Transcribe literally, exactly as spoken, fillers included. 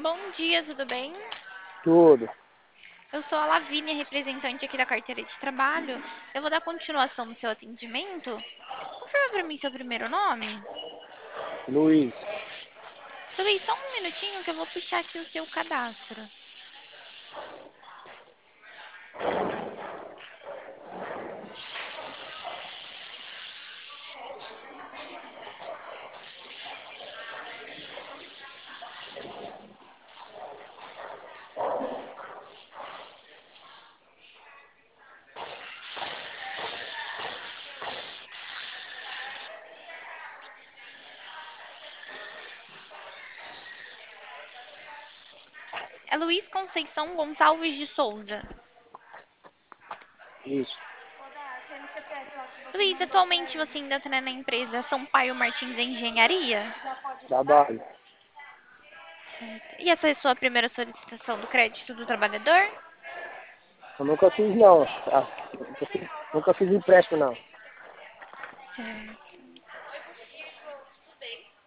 Bom dia, tudo bem? Tudo. Eu sou a Lavínia, representante aqui da carteira de trabalho. Eu vou dar continuação no seu atendimento. Confirma para mim seu primeiro nome. Luiz. Luiz, só um minutinho que eu vou puxar aqui o seu cadastro. É Luiz Conceição Gonçalves de Souza. Isso. Luiz, atualmente você ainda está na empresa Sampaio Martins Engenharia? Trabalho. Certo. E essa é a sua primeira solicitação do crédito do trabalhador? Eu nunca fiz não. Ah, nunca fiz, nunca fiz empréstimo não. Certo.